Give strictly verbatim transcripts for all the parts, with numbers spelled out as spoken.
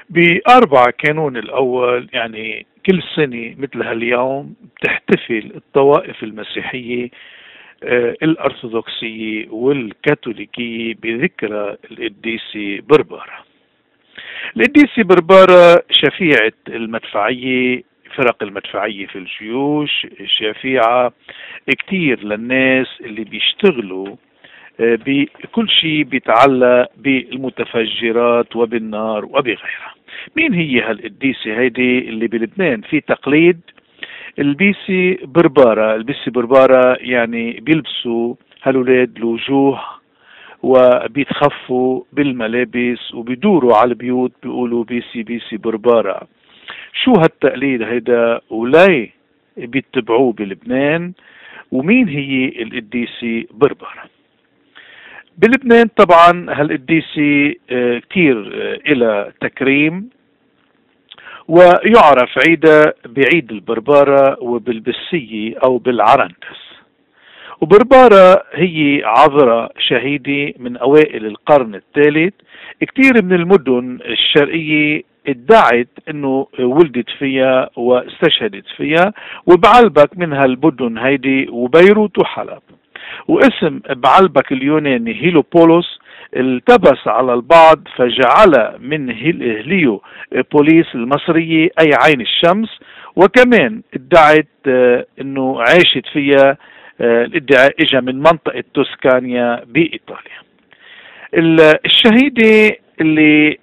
بأربعة كانون الأول، يعني كل سنة مثل هاليوم بتحتفل الطوائف المسيحية آه، الأرثوذكسية والكاثوليكية بذكرى القديسة بربارة. القديسة بربارة شفيعة المدفعية، فرق المدفعية في الجيوش، شفيعة كتير للناس اللي بيشتغلوا آه، بكل شيء بيتعلق بالمتفجرات وبالنار وبغيرها. مين هي هالقديسة هيدي اللي بلبنان في تقليد البيسي بربارة؟ البيسي بربارة يعني بيلبسوا هالولاد الوجوه وبيتخفوا بالملابس وبيدوروا على البيوت بيقولوا بيسي بيسي بربارة. شو هالتقليد هيدا ولاي بيتبعوه بلبنان؟ ومين هي القديسة بربارة؟ بلبنان طبعا هالقديسة آه، كتير آه، إلى تكريم، ويعرف عيدها بعيد البربارة وبالبسية أو بالعرندس. وبربارة هي عذراء شهيدة من أوائل القرن الثالث. كتير من المدن الشرقية ادعت انه ولدت فيها واستشهدت فيها، وبعلبك من هالمدن هيدي وبيروت وحلب. واسم بعلبك اليوناني هيلوبولوس التبس على البعض فجعل من هيليو بوليس المصرية أي عين الشمس. وكمان ادعت آه، انه عاشت فيها، آه، الادعاء اجى من منطقة توسكانيا بإيطاليا. الشهيدة اللي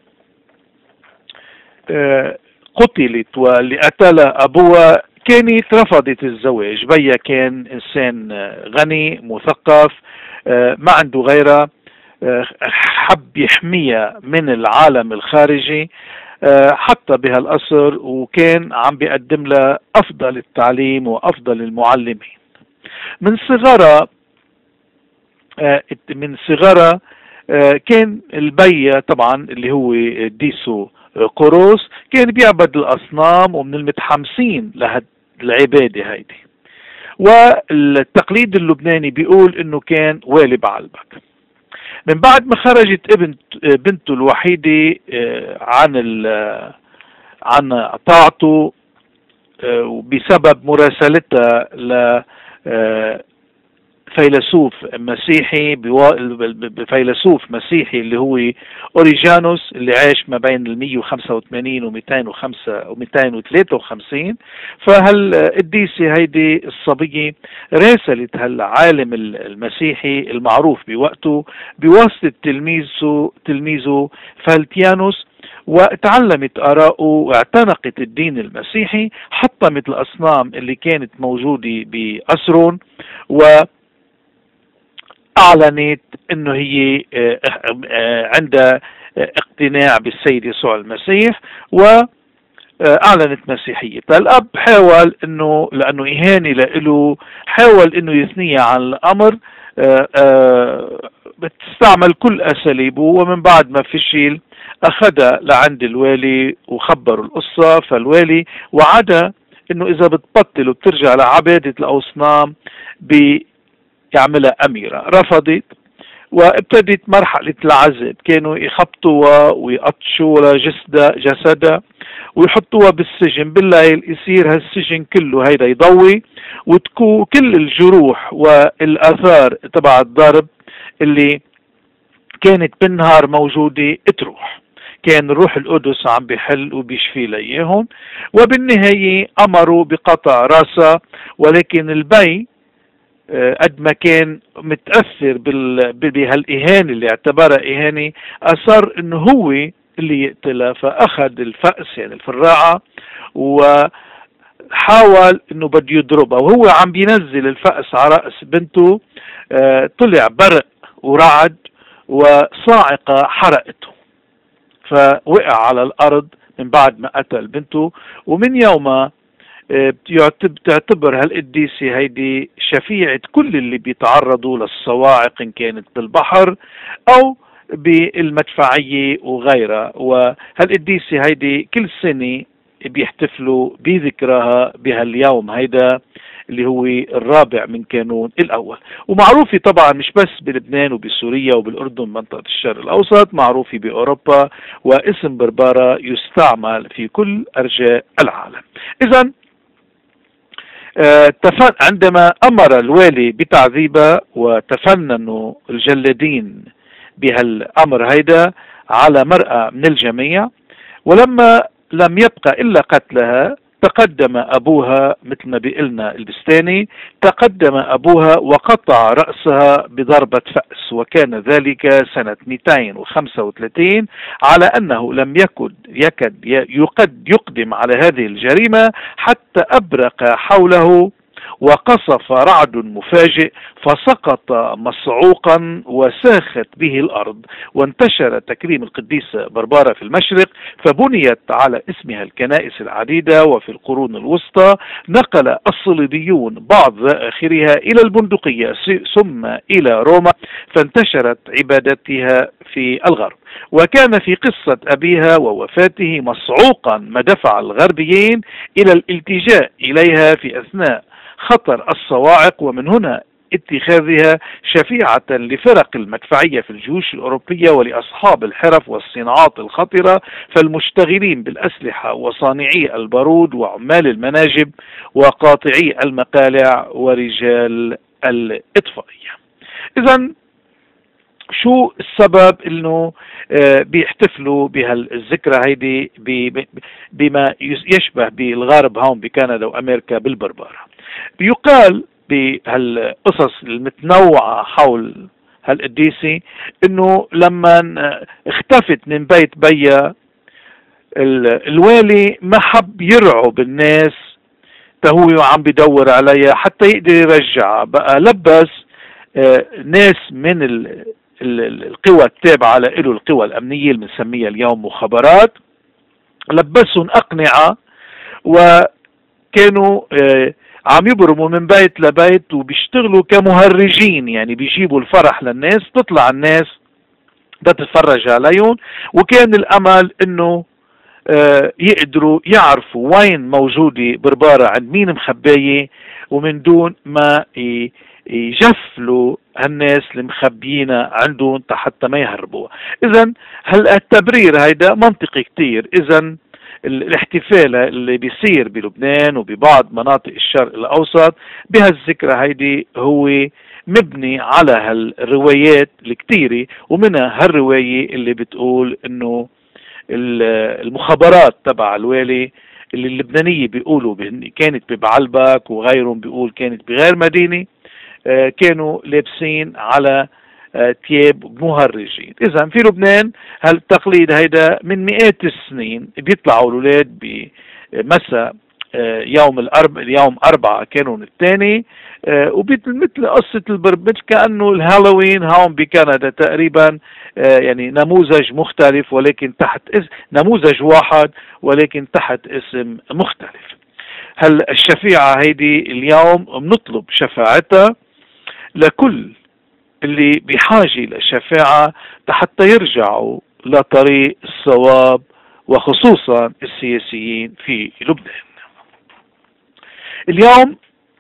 آه، قتلت واللي قتلها أبوها كانت رفضت الزواج. بيا كان إنسان آه، غني مثقف، آه، ما عنده غيرها، آه، حب يحميها من العالم الخارجي، آه، حتى بهالقصر وكان عم بيقدم لها أفضل التعليم وأفضل المعلمين. من صغرها آه، من صغرها آه، كان البي طبعا اللي هو ديسو قروس كان بيعبد الأصنام ومن المتحمسين لهالعبادة هيدي. والتقليد اللبناني بيقول انه كان والي بعلبك. من بعد ما خرجت ابن بنته الوحيدة آه، عن عن طاعته آه، بسبب مراسلتها ل آه، فيلسوف مسيحي، فيلسوف مسيحي اللي هو اوريجانوس اللي عاش ما بين ال مية وخمسة وثمانين و مئتين وخمسة و مئتين وثلاثة وخمسين. فهالقديسة هيدي الصبية راسلت هالعالم المسيحي المعروف بوقته بواسطة تلميذه تلميذه فالتيانوس، وتعلمت آراءه واعتنقت الدين المسيحي، حطمت الأصنام اللي كانت موجودة بأسرون، و أعلنت أنه هي عندها اقتناع بالسيد يسوع المسيح وأعلنت مسيحيتها. الأب حاول أنه لأنه إهانة له حاول أنه يثنيها عن الأمر، بتستعمل كل أساليبه، ومن بعد ما فشل أخذها لعند الوالي وخبروا القصة. فالوالي وعدها أنه إذا بتبطل وبترجع لعبادة الأصنام يعملها أميرة. رفضت وابتدت مرحلة العذاب. كانوا يخبطوها ويقطشوا جسدها جسدها ويحطوها بالسجن بالليل، يصير هالسجن كله هيدا يضوي، وتكون كل الجروح والآثار تبع الضرب اللي كانت بالنهار موجودة تروح. كان الروح القدس عم بيحل وبيشفي ليهم. وبالنهاية أمروا بقطع راسها، ولكن البي قد ما كان متأثر بهالإهانة اللي اعتبرها إهانة أصر إنه هو اللي يقتلها. فأخذ الفأس يعني الفراعة وحاول إنه بده يضربها، وهو عم بينزل الفأس على رأس بنته طلع برق ورعد وصاعقة حرقته، فوقع على الأرض من بعد ما قتل بنته. ومن يومها بتعتبر هالقديسة هيدي شفيعة كل اللي بيتعرضوا للصواعق إن كانت بالبحر أو بالمدفعية وغيرها. وهالقديسة هيدي كل سنة بيحتفلوا بذكرها بهاليوم هيدا اللي هو الرابع من كانون الأول. ومعروفة طبعا مش بس بلبنان وبسوريا وبالأردن منطقة الشرق الأوسط، معروفة بأوروبا، واسم بربارة يستعمل في كل أرجاء العالم. إذا عندما أمر الوالي بتعذيبها وتفننوا الجلادين بهالأمر هيدا على مرأى من الجميع، ولما لم يبقى إلا قتلها تقدم أبوها مثل ما بيقلنا البستاني، تقدم أبوها وقطع رأسها بضربة فأس، وكان ذلك سنة مئتين وخمسة وثلاثين، على أنه لم يكد يكد يقد يقدم على هذه الجريمة حتى أبرق حوله وقصف رعد مفاجئ فسقط مصعوقا وساخت به الأرض، وانتشر تكريم القديسة بربارة في المشرق، فبنيت على اسمها الكنائس العديدة. وفي القرون الوسطى نقل الصليبيون بعض ذخائرها إلى البندقية ثم إلى روما، فانتشرت عبادتها في الغرب. وكان في قصة أبيها ووفاته مصعوقا ما دفع الغربيين إلى الالتجاء إليها في أثناء خطر الصواعق، ومن هنا اتخاذها شفيعة لفرق المدفعية في الجيوش الأوروبية ولأصحاب الحرف والصناعات الخطرة، فالمشتغلين بالأسلحة وصانعي البارود وعمال المناجم وقاطعي المقالع ورجال الإطفائية. إذا شو السبب انه بيحتفلوا بهالذكرى هيدي بما يشبه بالغرب هون بكندا وامريكا بالبربارة؟ بيقال بهالقصص المتنوعة حول هالقديسة انه لما اختفت من بيت بيا الوالي ما حب يرعب الناس تهو عم بدور عليها حتى يقدر يرجعها، بقى لبس ناس من ال القوى التابعة له، القوى الأمنية اللي بنسميها اليوم مخابرات، لبسهم أقنعة وكانوا عم يبرموا من بيت لبيت وبيشتغلوا كمهرجين، يعني بيجيبوا الفرح للناس، تطلع الناس تتفرج عليهم، وكان الأمل إنه يقدروا يعرفوا وين موجودة بربارة عند مين مخباية، ومن دون ما يجفلوا هالناس المخبيين عندهم حتى ما يهربوا. إذن هالتبرير هيدا منطقي كتير. إذن الاحتفال اللي بيصير بلبنان وببعض مناطق الشرق الأوسط بهالذكرى هيدي هو مبني على هالروايات الكتيرة، ومنها هالرواية اللي بتقول إنه المخابرات تبع الوالي اللي اللبنانية بيقولوا كانت ببعلبك وغيرهم بيقول كانت بغير مدينة، كانوا لابسين على تياب مهرجين. إذا في لبنان هالتقليد هيدا من مئات السنين، بيطلعوا الأولاد بمساء يوم الأرب اليوم أربعة كانون الثاني، ومثل قصة البرب مثل كأنه الهالوين هون بكندا تقريبا، يعني نموذج مختلف ولكن تحت اسم نموذج واحد ولكن تحت اسم مختلف. هل الشفيعة هيدي اليوم بنطلب شفاعتها لكل اللي بحاجة للشفاعة حتى يرجعوا لطريق الصواب، وخصوصا السياسيين في لبنان. اليوم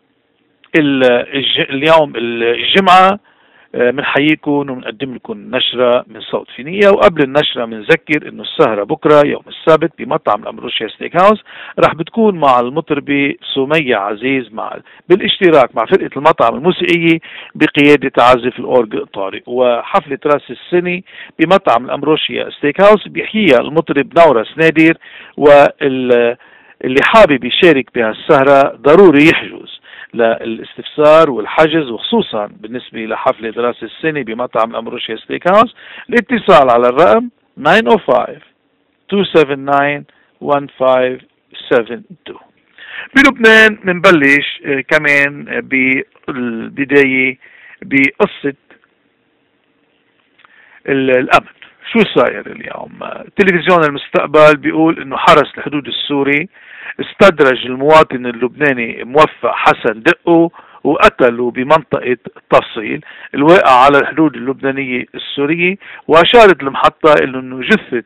اليوم الجمعة بنحييكم وبنقدم لكم نشرة من صوت فينية، وقبل النشرة بنذكر انه السهرة بكرة يوم السبت بمطعم الأمروشيا ستيك هاوس رح بتكون مع المطربة سمية عزيز مع بالاشتراك مع فرقة المطعم الموسيقية بقيادة عازف الأورج طارق، وحفلة راس السنة بمطعم الأمروشيا ستيك هاوس بيحييها المطرب نورس نادر، واللي حابب يشارك بهالسهرة ضروري يحجز للاستفسار والحجز، وخصوصا بالنسبة لحفلة راس السنة بمطعم الأمروشيا ستيك هاوس الاتصال على الرقم تسعة صفر خمسة اثنين سبعة تسعة واحد خمسة سبعة اثنين. بلبنان منبلش كمان بالبداية بقصة الأمن. شو صاير اليوم؟ تلفزيون المستقبل بيقول انه حرس الحدود السوري استدرج المواطن اللبناني موفق حسن دقو وقتلوا بمنطقة تصيل الواقع على الحدود اللبنانية السورية، وأشارت المحطة انه جثة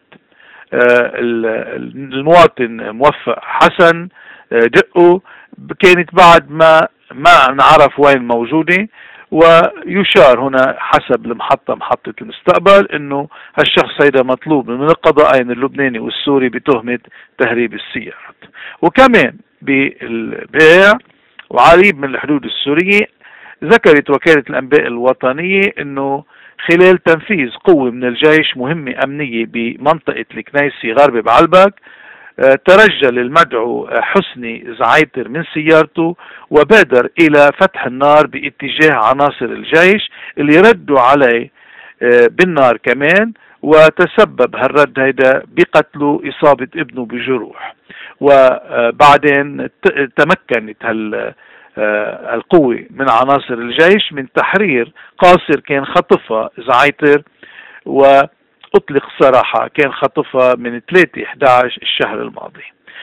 المواطن موفق حسن دقو كانت بعد ما ما نعرف وين موجودة، ويشار هنا حسب المحطة محطة المستقبل انه هالشخص هيدا مطلوب من القضائين اللبناني والسوري بتهمة تهريب السيارات. وكمان بالبيع وعريب من الحدود السورية، ذكرت وكالة الأنباء الوطنية انه خلال تنفيذ قوة من الجيش مهمة أمنية بمنطقة الكنيسي غرب بعلبك، ترجل المدعو حسني زعيتر من سيارته وبادر إلى فتح النار باتجاه عناصر الجيش اللي ردوا عليه بالنار كمان، وتسبب هالرد هيدا بقتله إصابة ابنه بجروح. وبعدين تمكنت هال القوة من عناصر الجيش من تحرير قاصر كان خطفها زعيتر، وأطلق سراحة كان خطفها من ثلاثة أحد عشر الشهر الماضي.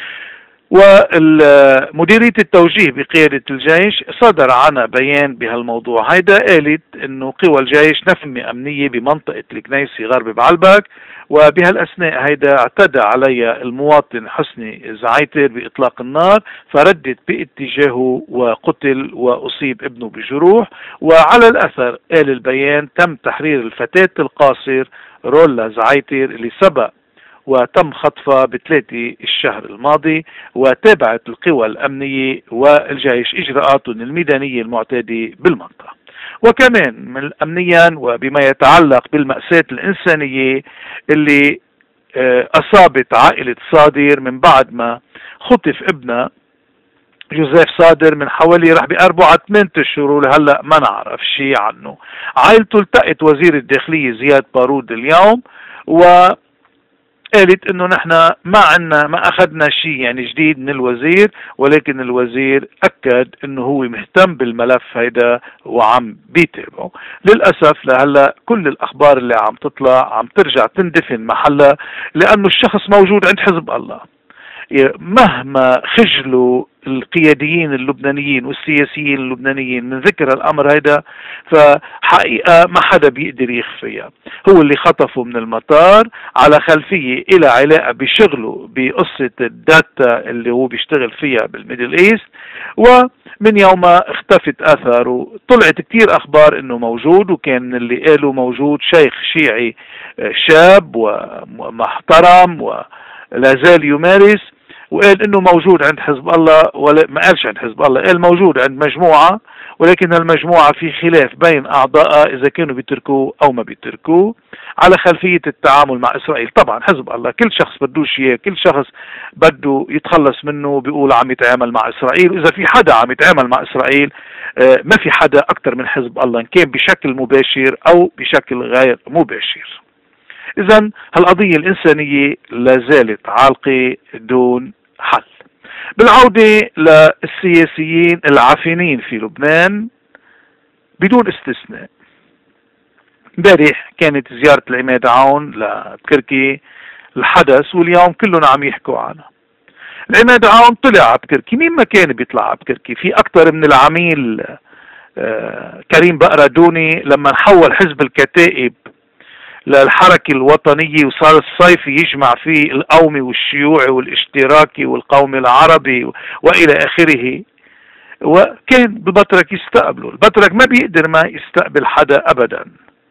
ومديرية التوجيه بقيادة الجيش صدر عنها بيان بهالموضوع هيدا، قالت انه قوى الجيش نفمة امنية بمنطقة الكنيسي غرب بعلبك، وبهالاثناء هيدا اعتدى علي المواطن حسني زعيتر باطلاق النار، فردت باتجاهه وقتل واصيب ابنه بجروح. وعلى الاثر قال البيان تم تحرير الفتاة القاصر رولا زعيتر اللي سبق وتم خطفها بثلاثة الشهر الماضي، وتابعت القوى الأمنية والجيش إجراءاتهم الميدانية المعتادة بالمنطقة. وكمان من أمنيا وبما يتعلق بالمأساة الإنسانية اللي أصابت عائلة صادر من بعد ما خطف ابنها جوزيف صادر من حوالي رح بأربعة على ثمانية أشهر، ولهلا ما نعرف شيء عنه. عائلته التقت وزير الداخلية زياد بارود اليوم، و قالت انه نحن ما عنا ما اخذنا شيء يعني جديد من الوزير، ولكن الوزير اكد انه هو مهتم بالملف هيدا وعم بيتابعه. للاسف لهلا كل الاخبار اللي عم تطلع عم ترجع تندفن محلها، لانه الشخص موجود عند حزب الله. مهما خجلوا القياديين اللبنانيين والسياسيين اللبنانيين من ذكر الامر هيدا، فحقيقة ما حدا بيقدر يخفيها. هو اللي خطفه من المطار على خلفية إلى علاقة بشغله بقصة الداتا اللي هو بيشتغل فيها بالميدل ايست، ومن يوم ما اختفت اثاره طلعت كتير اخبار انه موجود، وكان من اللي قالوا موجود شيخ شيعي شاب ومحترم ولا زال يمارس، وقال انه موجود عند حزب الله، ولا ما قالش عند حزب الله، قال موجود عند مجموعة، ولكن المجموعة في خلاف بين اعضائها اذا كانوا بيتركوه او ما بيتركوه على خلفية التعامل مع اسرائيل. طبعا حزب الله كل شخص بدوش اياه، كل شخص بده يتخلص منه بيقول عم يتعامل مع اسرائيل، واذا في حدا عم يتعامل مع اسرائيل ما في حدا اكثر من حزب الله، ان كان بشكل مباشر او بشكل غير مباشر. اذا هالقضية الانسانية لا زالت عالقة دون حل. بالعودة للسياسيين العافنين في لبنان بدون استثناء، امبارح كانت زيارة العماد عون لبكركي الحدث، واليوم كلهم عم يحكوا عنها. العماد عون طلع على بكركي، مين ما كان بيطلع على بكركي؟ في اكثر من العميل آه كريم بقردوني لما نحول حزب الكتائب للحركة الوطنية وصار الصيفي يجمع فيه القومي والشيوعي والاشتراكي والقومي العربي وإلى آخره، وكان بالبطرك يستقبله. البطرك ما بيقدر ما يستقبل حدا أبدا.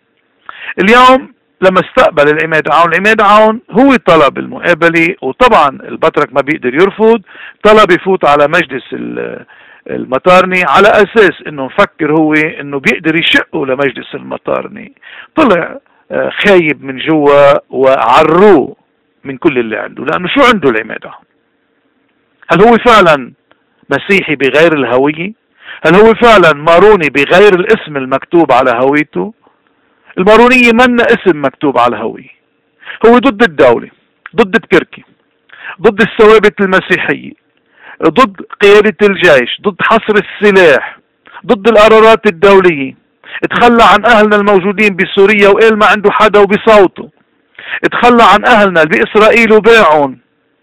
اليوم لما استقبل العماد عون، العماد عون هو طلب المقابلة، وطبعا البطرك ما بيقدر يرفض، طلب يفوت على مجلس المطارني على أساس انه مفكر هو انه بيقدر يشقه لمجلس المطارني. طلع خايب من جوا وعروه من كل اللي عنده، لأنه شو عنده العماد عون؟ هل هو فعلا مسيحي بغير الهوية؟ هل هو فعلا ماروني بغير الاسم المكتوب على هويته؟ المارونية منا اسم مكتوب على الهوية. هو ضد الدولة، ضد بكركي، ضد الثوابت المسيحية، ضد قيادة الجيش، ضد حصر السلاح، ضد القرارات الدولية. اتخلى عن اهلنا الموجودين بسوريا وقال ما عنده حدا وبصوته. اتخلى عن اهلنا باسرائيل وباعهم.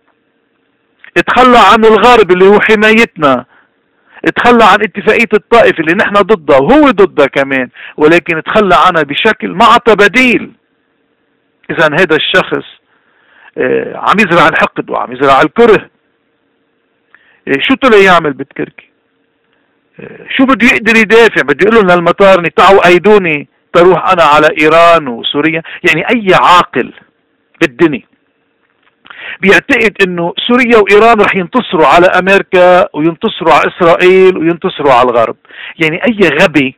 اتخلى عن الغرب اللي هو حمايتنا. اتخلى عن اتفاقية الطائف اللي نحن ضدها وهو ضدها كمان، ولكن اتخلى عنها بشكل ما عطى بديل. اذا هذا الشخص اه عم يزرع الحقد وعم يزرع الكره. اه شو طلع يعمل بتكركي؟ شو بده يقدر يدافع؟ بده يقول لهم للمطار تعوا ايدوني تروح انا على ايران وسوريا؟ يعني اي عاقل بالدنيا بيعتقد انه سوريا وايران رح ينتصروا على امريكا وينتصروا على اسرائيل وينتصروا على الغرب؟ يعني اي غبي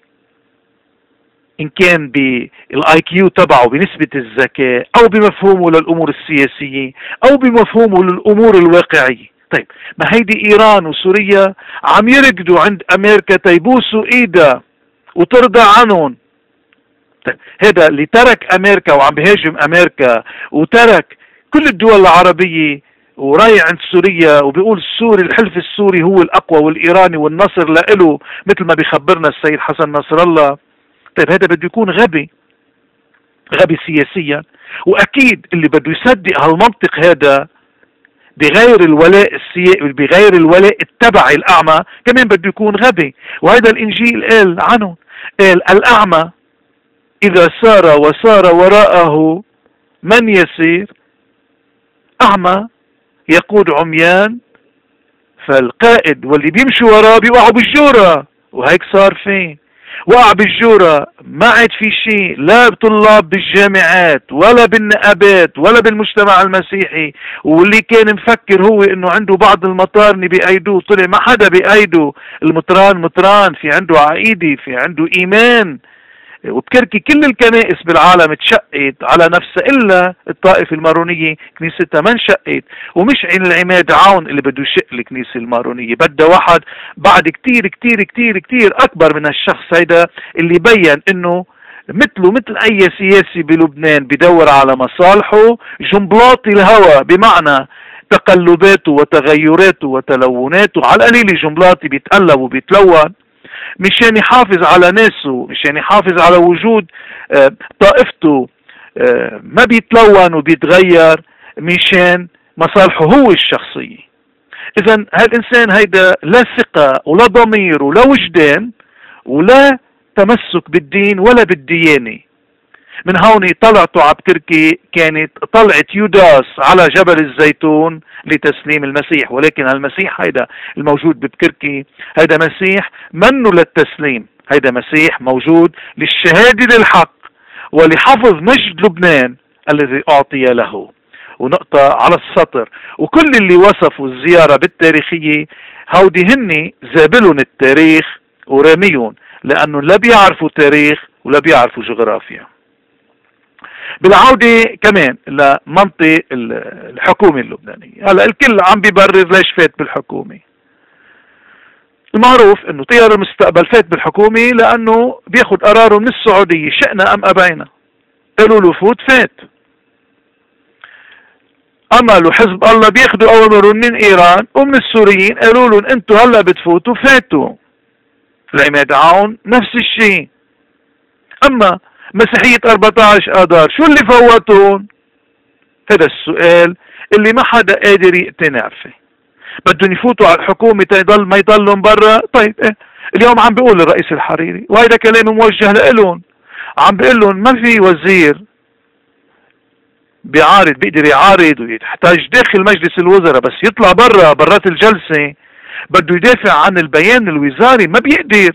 ان كان بالاي كيو تبعه بنسبة الذكاء او بمفهومه للامور السياسية او بمفهومه للامور الواقعية. طيب ما هيدي ايران وسوريا عم يركضوا عند امريكا تيبوسوا ايدها وترضى عنهم. طيب هذا اللي ترك امريكا وعم بهاجم امريكا وترك كل الدول العربية ورايح عند سوريا وبيقول السوري الحلف السوري هو الاقوى والايراني والنصر لإله مثل ما بيخبرنا السيد حسن نصر الله. طيب هذا بده يكون غبي، غبي سياسيا. واكيد اللي بده يصدق هالمنطق هذا بغير الولاء السياسي بغير الولاء التبعي الاعمى كمان بده يكون غبي. وهذا الانجيل قال عنه، قال الاعمى اذا سار وسار وراءه من يسير، اعمى يقود عميان، فالقائد واللي بيمشوا وراه بيوقعوا بالجورة. وهيك صار فين؟ وقع بالجورة، ما عاد في شيء لا بطلاب بالجامعات ولا بالنقابات ولا بالمجتمع المسيحي. واللي كان مفكر هو انه عنده بعض المطارنة بأيدوه طلع ما حدا بأيده. المطران مطران، في عنده عقيدة، في عنده ايمان. وبكركي كل الكنائس بالعالم تشقت على نفسها الا الطائفة المارونية كنيستها ما انشقت. ومش عين العماد عون اللي بده يشق الكنيسة المارونية، بدها واحد بعد كتير كتير كتير كتير اكبر من هالشخص هيدا اللي بين انه مثله مثل اي سياسي بلبنان بدور على مصالحه، جنبلاطي الهوى بمعنى تقلباته وتغيراته وتلوناته، على القليل جنبلاطي بيتقلب وبيتلون مشان يحافظ على ناسه، مشان يحافظ على وجود طائفته، ما بيتلون وبيتغير مشان مصالحه هو الشخصية. اذا هالانسان هيدا لا ثقة ولا ضمير ولا وجدان ولا تمسك بالدين ولا بالديانة. من هون طلعته عب تركي كانت طلعت يوداس على جبل الزيتون لتسليم المسيح، ولكن المسيح هيدا الموجود ببكركي هيدا مسيح منه للتسليم، هيدا مسيح موجود للشهادة للحق ولحفظ مجد لبنان الذي أعطي له. ونقطة على السطر، وكل اللي وصفوا الزيارة بالتاريخية هودي هني زابلون التاريخ وراميون، لأنه لا بيعرفوا تاريخ ولا بيعرفوا جغرافيا. بالعودة كمان لمنطق الحكومة اللبنانية، هلا الكل عم بيبرر ليش فات بالحكومة. المعروف انه طيار المستقبل فات بالحكومة لانه بياخد قراره من السعودية شئنا ام ابينا. قالوا له فوت فات. اما له حزب الله بياخدوا اوامرهم من ايران ومن السوريين، قالوا لهم انتوا هلا بتفوتوا فاتوا. العماد عون نفس الشيء. اما مسيحية أربعة عشر آذار شو اللي فوتون؟ هذا السؤال اللي ما حدا قادر يقتنع فيه. بدهم يفوتوا على الحكومة تيضل ما يضلهم برا. طيب إيه؟ اليوم عم بيقول الرئيس الحريري وهيدا كلام موجه لهم، عم بيقول لهم ما في وزير بيعارض بيقدر يعارض ويحتاج داخل مجلس الوزراء، بس يطلع برا برات الجلسة بده يدافع عن البيان الوزاري ما بيقدر.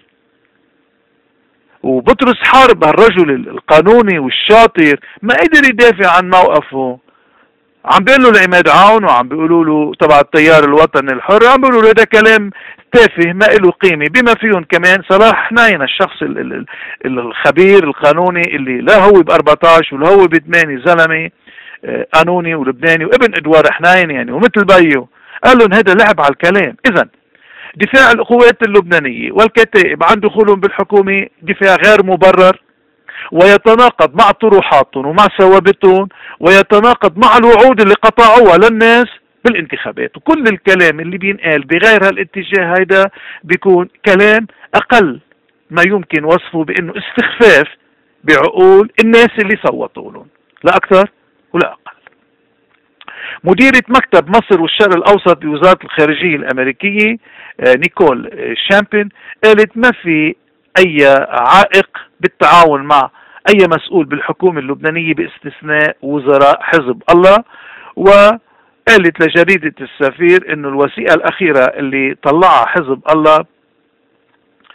وبطرس حرب هالرجل القانوني والشاطر ما قدر يدافع عن موقفه. عم بيقول له العماد عون وعم بيقولوا له تبع التيار الوطني الحر، عم بيقولوا له هذا كلام تافه ما له قيمة، بما فيهم كمان صلاح حنين الشخص الخبير القانوني اللي لا هو ب أربعة عشر ولا هو ب ثمانية، زلمة قانوني ولبناني وابن ادوار حنين يعني ومثل بيو. قال لهم هذا لعب على الكلام. اذا دفاع القوات اللبنانية والكتائب عن دخولهم بالحكومة دفاع غير مبرر ويتناقض مع طروحاتهم ومع ثوابتهم ويتناقض مع الوعود اللي قطعوها للناس بالانتخابات. وكل الكلام اللي بينقال بغير هالاتجاه هيدا بيكون كلام أقل ما يمكن وصفه بأنه استخفاف بعقول الناس اللي صوتوا لهم، لا أكثر ولا أقل. مديرة مكتب مصر والشرق الأوسط بوزارة الخارجية الأمريكية نيكول شامبين قالت ما في أي عائق بالتعاون مع أي مسؤول بالحكومة اللبنانية باستثناء وزراء حزب الله. وقالت لجريدة السفير إنه الوثيقة الأخيرة اللي طلعها حزب الله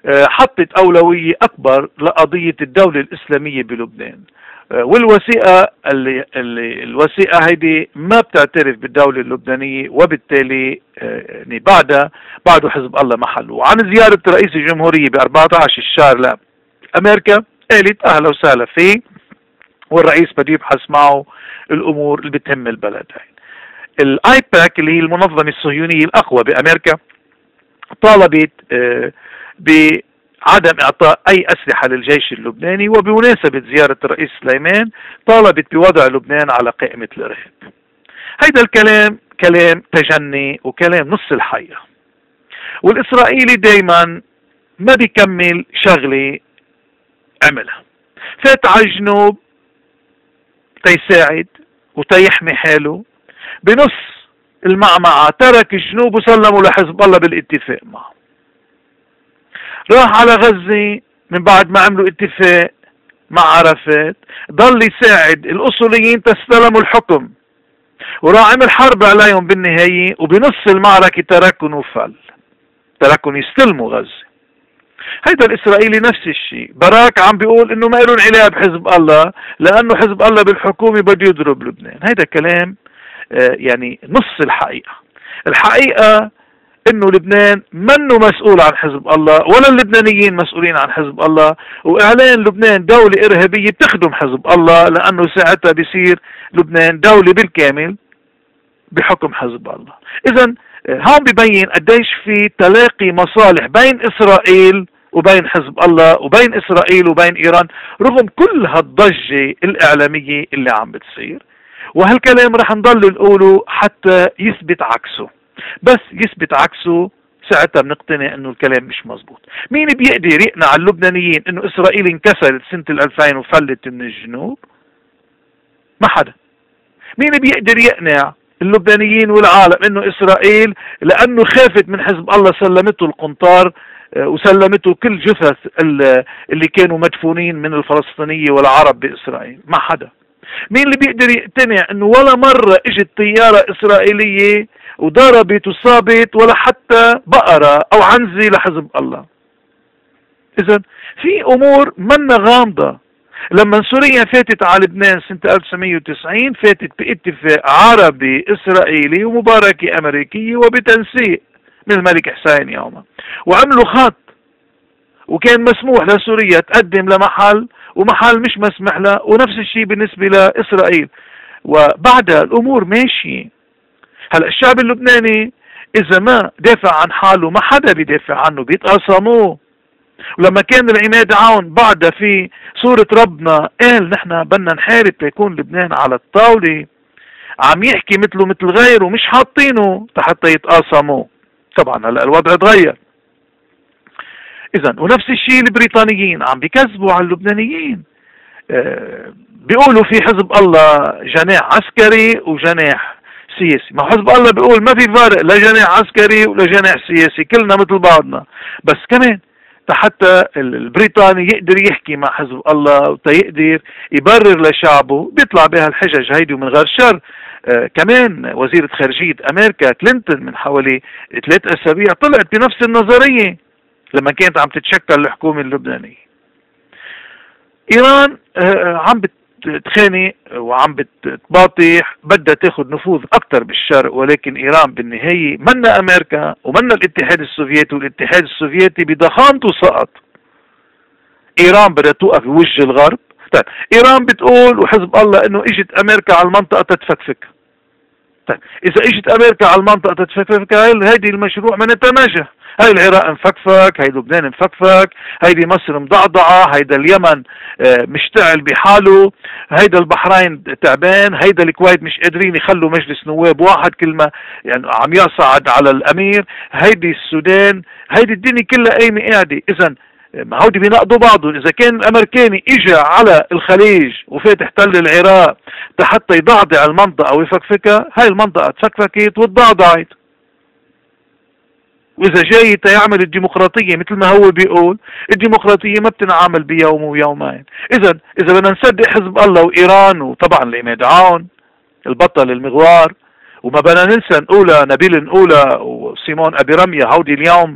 حطت أولوية أكبر لقضية الدولة الإسلامية بلبنان. والوثيقة اللي, اللي الوثيقة هيدي ما بتعترف بالدولة اللبنانية، وبالتالي يعني بعدها بعده حزب الله محله. وعن زيارة رئيس الجمهورية ب أربعة عشر الشهر لأمريكا قالت أهلا وسهلا فيه، والرئيس بده يبحث معه الأمور اللي بتهم البلدين. الآيباك اللي هي المنظمة الصهيونية الأقوى بأمريكا طالبت بعدم إعطاء أي أسلحة للجيش اللبناني، وبمناسبة زيارة الرئيس سليمان طالبت بوضع لبنان على قائمة الإرهاب. هيدا الكلام كلام تجني وكلام نص الحقيقة. والإسرائيلي دايما ما بيكمل شغلة عملها، فات على الجنوب تيساعد وتيحمي حاله، بنص المعمعة ترك الجنوب وسلموا لحزب الله بالاتفاق معه. راح على غزة من بعد ما عملوا اتفاق مع عرفات، ضل يساعد الأصوليين تستلموا الحكم، وراح عمل حرب عليهم بالنهاية، وبنص المعركة تركهم وفل، تركهم يستلموا غزة. هيدا الإسرائيلي نفس الشيء، باراك عم بيقول إنه ما لهم علاقة بحزب الله لأنه حزب الله بالحكومة بده يضرب لبنان. هيدا كلام آه يعني نص الحقيقة. الحقيقة إنه لبنان منه مسؤول عن حزب الله، ولا اللبنانيين مسؤولين عن حزب الله، وإعلان لبنان دولة إرهابية بتخدم حزب الله، لأنه ساعتها بيصير لبنان دولة بالكامل بحكم حزب الله. إذن هون ببين قديش في تلاقي مصالح بين إسرائيل وبين حزب الله، وبين إسرائيل وبين إيران، رغم كل هالضجة الإعلامية اللي عم بتصير. وهالكلام رح نضل نقوله حتى يثبت عكسه، بس يثبت عكسه ساعتها بنقتنع انه الكلام مش مزبوط. مين بيقدر يقنع اللبنانيين انه اسرائيل انكسرت سنة الألفين وفلت من الجنوب؟ ما حدا. مين بيقدر يقنع اللبنانيين والعالم انه اسرائيل لانه خافت من حزب الله سلمته القنطار وسلمته كل جثث اللي كانوا مدفونين من الفلسطينية والعرب بإسرائيل؟ ما حدا. مين اللي بيقدر يقتنع انه ولا مرة اجت طيارة اسرائيلية وضربت وصابت ولا حتى بقرة او عنزة لحزب الله؟ اذا في امور منا غامضة. لما سوريا فاتت على لبنان سنة ألف وتسعمية وتسعين فاتت باتفاق عربي اسرائيلي ومباركة امريكية وبتنسيق من الملك حسين يوما، وعملوا خط، وكان مسموح لسوريا تقدم لمحل ومحل مش مسمح لها، ونفس الشيء بالنسبة لإسرائيل، وبعدها الأمور ماشية. هلأ الشعب اللبناني إذا ما دافع عن حاله ما حدا بيدافع عنه، بيتقاسموه. ولما كان العماد عون بعدها في سورة ربنا قال نحن بدنا نحارب ليكون لبنان على الطاولة، عم يحكي مثله مثل غيره، مش حاطينه حتى يتقاسموه. طبعا هلأ الوضع اتغير. إذن ونفس الشيء البريطانيين عم بيكذبوا على اللبنانيين، أه بيقولوا في حزب الله جناح عسكري وجناح سياسي. ما حزب الله بيقول ما في فارق لا جناح عسكري ولا جناح سياسي، كلنا مثل بعضنا. بس كمان حتى البريطاني يقدر يحكي مع حزب الله ويقدر يبرر لشعبه، بيطلع بها الحجج هيدي ومن غير شر. آه كمان وزيرة خارجية أمريكا كلينتون من حوالي ثلاث أسابيع طلعت بنفس النظرية لما كانت عم تتشكل الحكومة اللبنانية. إيران آه عم بتخانق وعم بتباطح، بدها تاخد نفوذ أكتر بالشرق، ولكن إيران بالنهاية منا أمريكا ومنا الاتحاد السوفيتي، والاتحاد السوفيتي بضخامته سقط. إيران بدها توقف بوجه الغرب. طيب إيران بتقول وحزب الله إنه إجت أمريكا على المنطقة تتفكفك. طيب إذا إجت أمريكا على المنطقة تتفكفك، هيدي المشروع ما نتناجح. هاي العراق مفكفك، هاي لبنان مفكفك، هيدي مصر مضعضعة، هيدا اليمن مشتعل بحاله، هيدا البحرين تعبان، هيدا الكويت مش قادرين يخلوا مجلس نواب واحد كلمة يعني عم يصعد على الأمير، هيدي السودان، هيدي الدنيا كلها قايمة قاعدة. إذن هودي بينقضوا بعضهم. إذا كان الأمريكاني إجا على الخليج وفات احتل العراق حتى يضعضع المنطقة ويفكفكها، هاي المنطقة تفكفكت وتضعضعت. وإذا جاي يعمل الديمقراطية مثل ما هو بيقول، الديمقراطية ما بتنعمل بيوم ويومين. إذا إذا بدنا نصدق حزب الله وإيران وطبعا العماد عون البطل المغوار، وما بدنا ننسى نقولها نبيل نقولها وسيمون أبي رمية، هودي اليوم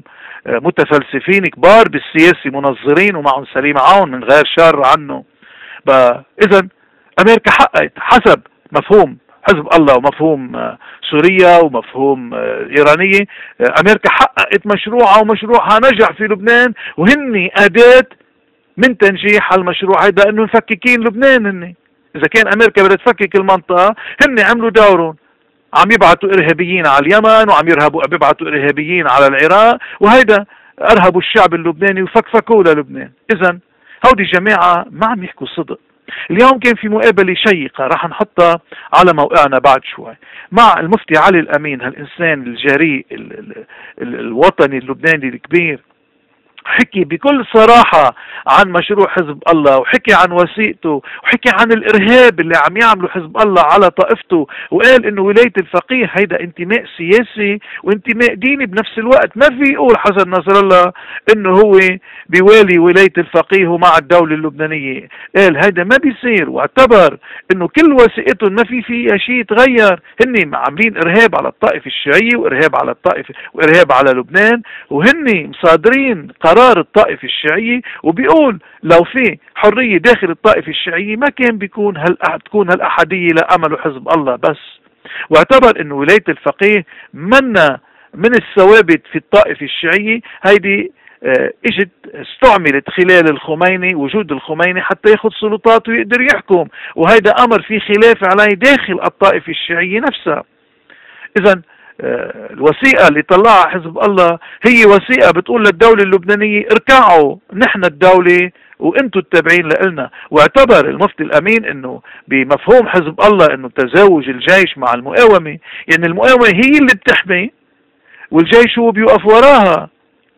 متفلسفين كبار بالسياسة منظرين ومعهم سليم عون من غير شر عنه. إذا أمريكا حققت حسب مفهوم حزب الله ومفهوم سوريا ومفهوم إيرانية، أمريكا حققت مشروعها ومشروعها نجح في لبنان، وهن أداة من تنجيح المشروع هيدا انه مفككين لبنان. هن اذا كان امريكا بدها تفكك المنطقة هن عملوا دورهم، عم يبعثوا ارهابيين على اليمن وعم يرهبوا بيبعثوا ارهابيين على العراق، وهيدا ارهبوا الشعب اللبناني وفكفكوا للبنان. اذا هودي جماعة ما عم يحكوا صدق. اليوم كان في مقابلة شيقة راح نحطها على موقعنا بعد شوي مع المفتي علي الأمين، هالإنسان الجريء ال ال ال الوطني اللبناني الكبير. حكي بكل صراحة عن مشروع حزب الله، وحكي عن وثيقته، وحكي عن الإرهاب اللي عم يعمله حزب الله على طائفته، وقال إنه ولاية الفقيه هيدا انتماء سياسي وانتماء ديني بنفس الوقت. ما في يقول حسن نصر الله إنه هو بيوالي ولاية الفقيه ومع الدولة اللبنانية، قال هيدا ما بيصير، واعتبر إنه كل وثيقتهم ما في فيها شيء يتغير. هن عاملين إرهاب على الطائفة الشيعية وإرهاب على الطائفة وإرهاب على لبنان، وهن مصادرين قرار الطائفة الشيعية، وبيقول لو في حرية داخل الطائفة الشيعية ما كان بيكون هل تكون هالأحدية لأمل حزب الله بس. واعتبر انه ولاية الفقيه منا من الثوابت في الطائفة الشيعية، هيدي اه اجت استعملت خلال الخميني، وجود الخميني حتى ياخذ سلطات ويقدر يحكم، وهيدا امر في خلاف عليه داخل الطائفة الشيعية نفسها. اذا الوثيقة اللي طلعها حزب الله هي وثيقة بتقول للدولة اللبنانية اركعوا، نحن الدولة وانتم التابعين لنا. واعتبر المفتي الامين انه بمفهوم حزب الله انه تزاوج الجيش مع المقاومة، يعني المقاومة هي اللي بتحمي والجيش هو بيوقف وراها.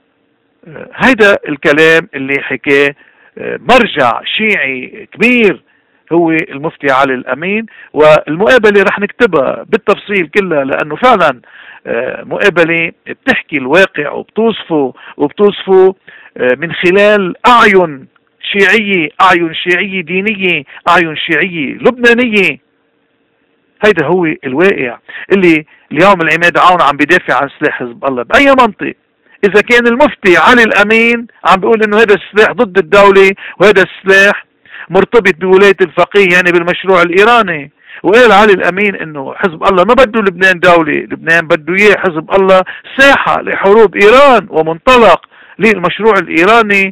هيدا الكلام اللي حكاه مرجع شيعي كبير هو المفتي علي الأمين، والمقابلة رح نكتبها بالتفصيل كلها لأنه فعلا مقابلة بتحكي الواقع وبتوصفه وبتوصفه من خلال أعين شيعية، أعين شيعية دينية، أعين شيعية لبنانية. هيدا هو الواقع اللي اليوم العماد عون عم بدافع عن سلاح حزب الله. بأي منطق إذا كان المفتي علي الأمين عم بيقول إنه هذا السلاح ضد الدولة وهذا السلاح مرتبط بولاية الفقيه يعني بالمشروع الإيراني، وقال علي الأمين إنه حزب الله ما بده لبنان دولة، لبنان بده إياه حزب الله ساحة لحروب إيران ومنطلق للمشروع الإيراني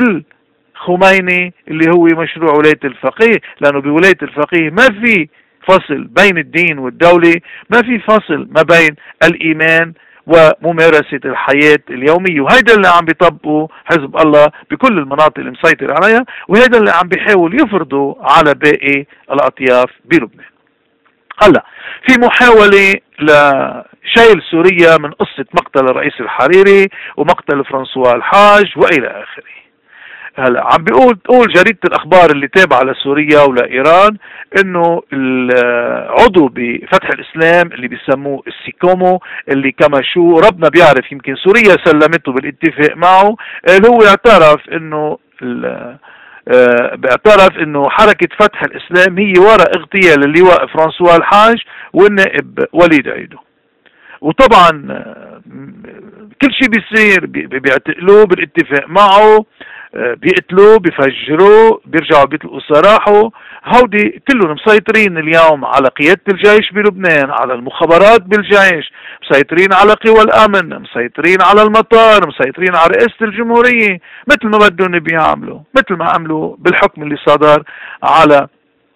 الخميني اللي هو مشروع ولاية الفقيه. لأنه بولاية الفقيه ما في فصل بين الدين والدولة، ما في فصل ما بين الإيمان وممارسة الحياة اليومية، وهيدا اللي عم بيطبقه حزب الله بكل المناطق اللي مسيطر عليها، وهيدا اللي عم بيحاول يفرضه على باقي الأطياف بلبنان. هلا في محاولة لشيل سوريا من قصة مقتل الرئيس الحريري ومقتل فرانسوا الحاج وإلى آخره. هلا عم بيقول تقول جريدة الأخبار اللي تابعة لسوريا ولإيران إنه العضو بفتح الإسلام اللي بيسموه السيكومو اللي كما شو ربنا بيعرف يمكن سوريا سلمته بالاتفاق معه، اللي هو اعترف إنه باعترف إنه حركة فتح الإسلام هي وراء اغتيال اللواء فرانسوا الحاج والنائب وليد عيدو. وطبعا كل شيء بيصير بيعتقلوه بالاتفاق معه، بيقتلوا بيفجروا بيرجعوا بيطلقوا سراحه. هودي كلهم مسيطرين اليوم على قيادة الجيش بلبنان، على المخابرات بالجيش، مسيطرين على قوى الأمن، مسيطرين على المطار، مسيطرين على رئاسة الجمهورية، مثل ما بدهم بيعملوا، مثل ما عملوا بالحكم اللي صدر على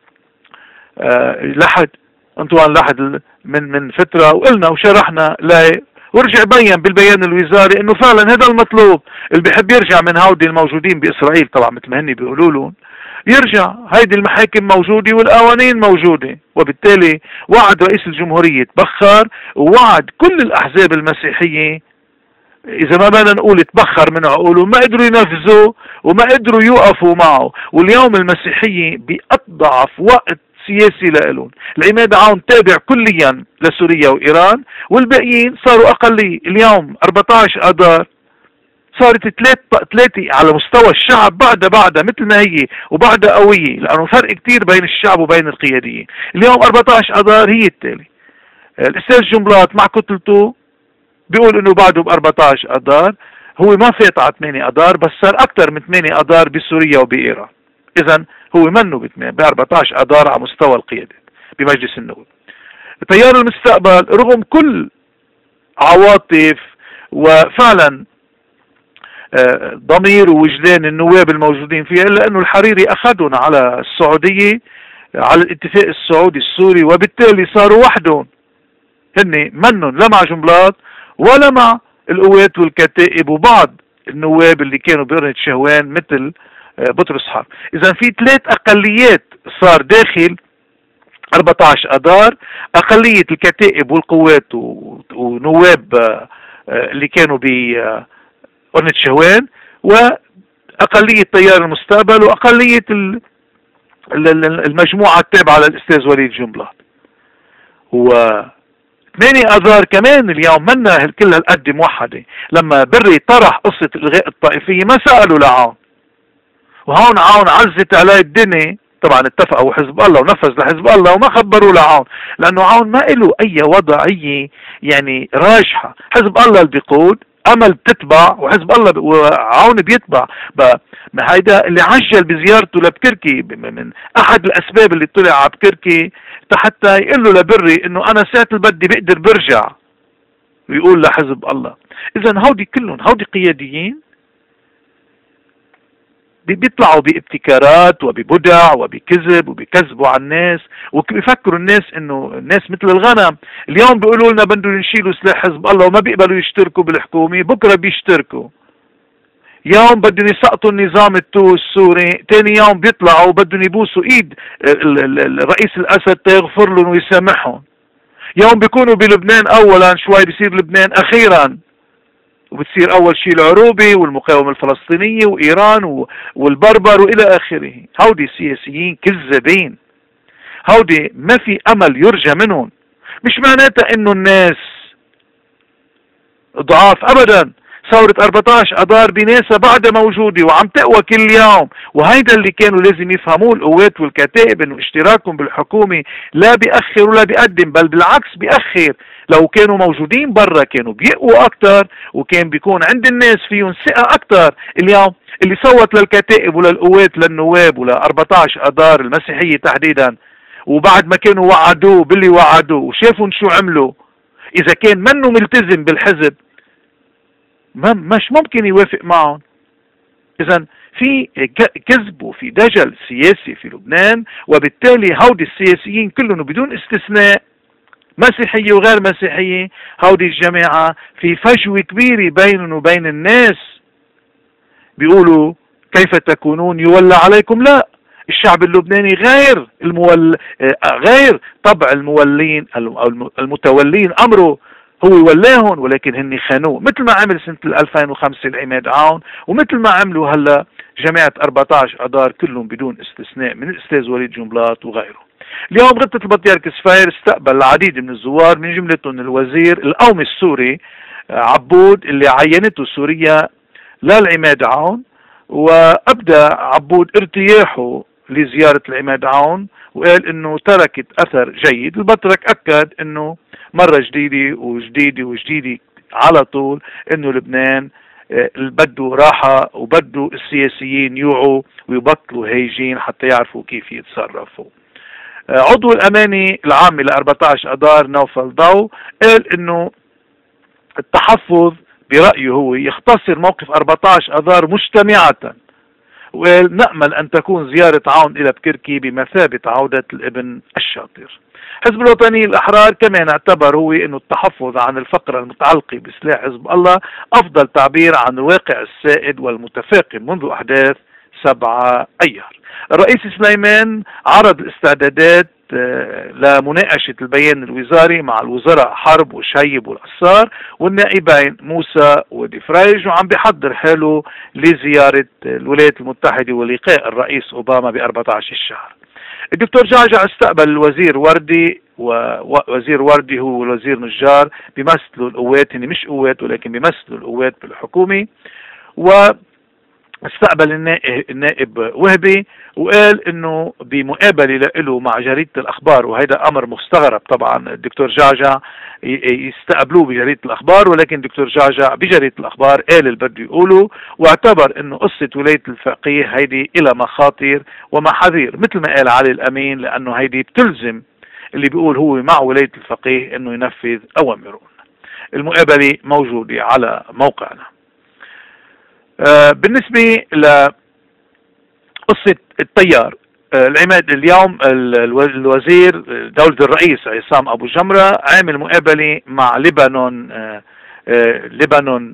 لحد أنطوان لحد من من فترة، وقلنا وشرحنا لا ورجع بين بالبيان الوزاري انه فعلا هذا المطلوب. اللي بيحب يرجع من هودي الموجودين باسرائيل طبعا مثل ما هني بيقولوا لهم يرجع، هيدي المحاكم موجوده والقوانين موجوده، وبالتالي وعد رئيس الجمهوريه تبخر، ووعد كل الاحزاب المسيحيه اذا ما بدنا نقول تبخر من عقوله، ما قدروا ينفذوا وما قدروا يوقفوا معه. واليوم المسيحيه باضعف وقت سياسي لإلهم. العماد عون تابع كليا لسوريا وإيران، والباقيين صاروا أقلية. اليوم أربعة عشر أذار صارت ثلاثة ثلاثة على مستوى الشعب، بعدها بعدها مثل ما هي وبعدها قوية، لأنه فرق كتير بين الشعب وبين القياديين. اليوم أربعة عشر أذار هي التالي. الأستاذ جنبلاط مع كتلته بيقول إنه بعده ب أربعة عشر أذار، هو ما فات على ثمانية اذار، بس صار اكثر من ثمانية اذار بسوريا وبايران. اذا هو منه ب أربعطعش اذار على مستوى القيادات بمجلس النواب. تيار المستقبل رغم كل عواطف وفعلا ضمير ووجدان النواب الموجودين فيها، الا انه الحريري اخذهم على السعوديه على الاتفاق السعودي السوري، وبالتالي صاروا وحدهم، هن منهم لا مع جنبلاط ولا مع القوات والكتائب وبعض النواب اللي كانوا بقرنة شهوان مثل بطرس حرب. اذا في ثلاث اقليات صار داخل أربعطعش اذار، اقلية الكتائب والقوات ونواب اللي كانوا بقرنة شهوان، واقلية تيار المستقبل، واقلية المجموعة التابعة للاستاذ وليد جنبلاط. و ثمانية اذار كمان اليوم منا كل هالقد موحده. لما بري طرح قصة الغاء الطائفية ما سألوا لعون، وهون عون عزت عليه الدنيا. طبعا اتفقوا حزب الله ونفذ لحزب الله وما خبروا لعون، لانه عون ما له اي وضعية يعني راجحة. حزب الله اللي بيقود، امل بتتبع، وحزب الله ب... وعون بيتبع. ما هيدا اللي عجل بزيارته لبكركي من احد الاسباب اللي طلع على بكركي حتى يقول له لبري انه انا ساعة اللي بدي بقدر برجع، ويقول لحزب الله. اذا هودي كلهم هودي قياديين بيطلعوا بابتكارات وببدع وبكذب وبيكذبوا على الناس، وبيفكروا الناس انه الناس مثل الغنم. اليوم بيقولوا لنا بدهم نشيلوا سلاح حزب الله وما بيقبلوا يشتركوا بالحكومة، بكره بيشتركوا. يوم بدهم يسقطوا النظام التو السوري، ثاني يوم بيطلعوا بدهم يبوسوا ايد الرئيس الاسد تيغفر لهم ويسامحهم. يوم بيكونوا بلبنان اولا، شوي بيصير لبنان اخيرا، وبتصير اول شيء العروبة والمقاومة الفلسطينية وايران والبربر والى اخره. هودي سياسيين كذابين، هودي ما في امل يرجى منهم. مش معناتها انه الناس ضعاف ابدا. ثورة أربعطعش اذار بناسها بعدها موجودة وعم تقوى كل يوم، وهيدا اللي كانوا لازم يفهموه القوات والكتائب، انه اشتراكهم بالحكومة لا بيأخر ولا بيقدم، بل بالعكس بيأخر. لو كانوا موجودين برا كانوا بيقووا اكتر، وكان بيكون عند الناس فيهم ثقة اكتر. اليوم اللي صوت للكتائب وللقوات للنواب ولأربعطعش اذار المسيحية تحديدا، وبعد ما كانوا وعدوه باللي وعدوه وشافوا شو عملوا، اذا كان منه ملتزم بالحزب ما مش ممكن يوافق معهم. اذا في كذب وفي دجل سياسي في لبنان، وبالتالي هودي السياسيين كلهم بدون استثناء، مسيحية وغير مسيحية، هودي الجماعة في فجوة كبيرة بينهم وبين الناس. بيقولوا كيف تكونون يولى عليكم؟ لا، الشعب اللبناني غير المول غير طبع المولين المتولين امره، هو ولاهم ولكن هن خانوه، مثل ما عمل سنة ألفين وخمسة العماد عون، ومثل ما عملوا هلا جماعة أربعطعش اذار كلهم بدون استثناء من الاستاذ وليد جنبلاط وغيره. اليوم غبطة البطريرك سفير استقبل العديد من الزوار، من جملتهم الوزير القومي السوري عبود اللي عينته سوريا للعماد عون، وابدى عبود ارتياحه لزيارة العماد عون وقال انه تركت اثر جيد. البطرك اكد انه مرة جديدة وجديدة وجديدة على طول انه لبنان بده راحة وبده السياسيين يوعوا ويبطلوا هيجين حتى يعرفوا كيف يتصرفوا. عضو الاماني العامة ل أربعطعش اذار نوفل ضو قال انه التحفظ برأيه هو يختصر موقف أربعطعش اذار مجتمعة، وقال نأمل أن تكون زيارة عون إلى بكركي بمثابة عودة الابن الشاطر. حزب الوطني الأحرار كمان اعتبر هو أنه التحفظ عن الفقرة المتعلقة بسلاح حزب الله أفضل تعبير عن الواقع السائد والمتفاقم منذ أحداث سبعة أيار. الرئيس سليمان عرض الاستعدادات لمناقشة البيان الوزاري مع الوزراء حرب وشيب والقصار والنائبين موسى ودفريج، وعم بيحضر حاله لزيارة الولايات المتحدة ولقاء الرئيس أوباما ب أربعطعش الشهر. الدكتور جعجع استقبل الوزير وردي، ووزير وردي هو الوزير نجار، بيمثلوا القوات، يعني مش قوات ولكن بيمثلوا القوات بالحكومة، و استقبل النائب وهبي وقال انه بمقابله له مع جريده الاخبار، وهذا امر مستغرب طبعا، الدكتور جعجع يستقبلوه بجريده الاخبار، ولكن الدكتور جعجع بجريده الاخبار قال اللي بده يقوله، واعتبر انه قصه ولايه الفقيه هيدي الى مخاطر ومحاذير، مثل ما قال علي الامين، لانه هيدي بتلزم اللي بيقول هو مع ولايه الفقيه انه ينفذ اوامره. المقابله موجوده على موقعنا. آه بالنسبة لقصة التيار، آه العماد اليوم الوزير دولة الرئيس عصام أبو جمرة عامل مقابلة مع لبنان آه آه لبنان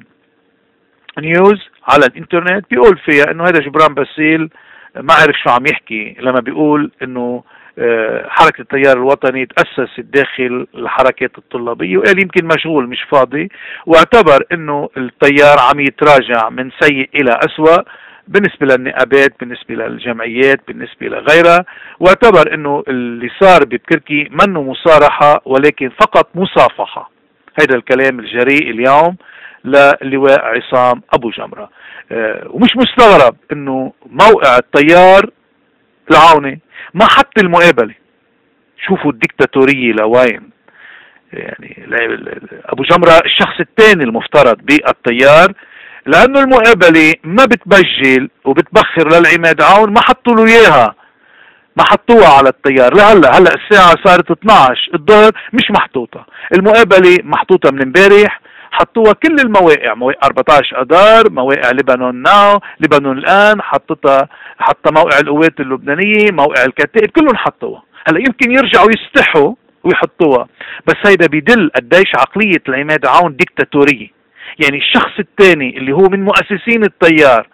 نيوز على الانترنت، بيقول فيها انه هذا جبران باسيل ما عرف شو عم يحكي لما بيقول انه حركة التيار الوطني تأسست داخل الحركات الطلابية، وقال يمكن مشغول مش فاضي، واعتبر انه التيار عم يتراجع من سيء الى أسوأ بالنسبة للنقابات، بالنسبة للجمعيات، بالنسبة لغيرها، واعتبر انه اللي صار بتركي منه مصارحة ولكن فقط مصافحة. هذا الكلام الجريء اليوم للواء عصام ابو جمرة. أه ومش مستغرب انه موقع التيار العوني ما حط المقابلة. شوفوا الدكتاتورية لوين، يعني ابو جمرة الشخص الثاني المفترض بالتيار، لانه المقابلة ما بتبجل وبتبخر للعماد عون، ما حطوا له اياها، ما حطوها على التيار لهلا. هلا الساعة صارت اثنعش الظهر مش محطوطة المقابلة، محطوطة من امبارح، حطوها كل المواقع، مواقع أربعة عشر اذار، مواقع لبنان ناو، لبنان الان، حطتها حتى موقع القوات اللبنانية، موقع الكتائب، كلهم حطوها. هلا يمكن يرجعوا يستحوا ويحطوها، بس هيدا بيدل قديش عقلية العماد عون ديكتاتورية. يعني الشخص الثاني اللي هو من مؤسسين التيار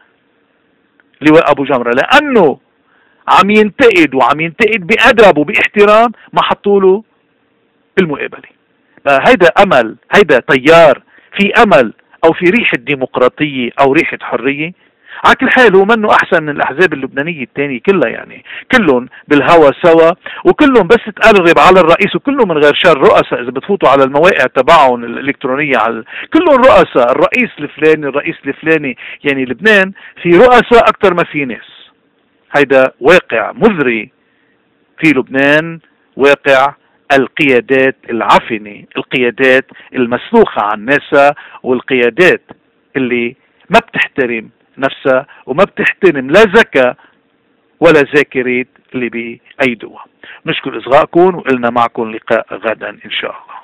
لواء ابو جمرة، لانه عم ينتقد وعم ينتقد بأدب وباحترام، ما حطوا له المقابلة. هيدا امل، هيدا تيار في امل او في ريحة ديمقراطية او ريحة حرية. على كل حال هو منه احسن من الاحزاب اللبنانية الثانية كلها، يعني كلهم بالهوا سوا، وكلهم بس تقرب على الرئيس، وكلهم من غير شر رؤساء. اذا بتفوتوا على المواقع تبعهم الالكترونية على كلهم رؤساء، الرئيس الفلاني الرئيس الفلاني. يعني لبنان في رؤساء اكثر ما في ناس. هيدا واقع مذري في لبنان، واقع القيادات العفنة، القيادات المسلوخة عن ناسها، والقيادات اللي ما بتحترم نفسها وما بتحترم لا ذكاء ولا ذاكرة اللي بأيدوها. نشكر إصغائكم، وقلنا معكم لقاء غدا إن شاء الله.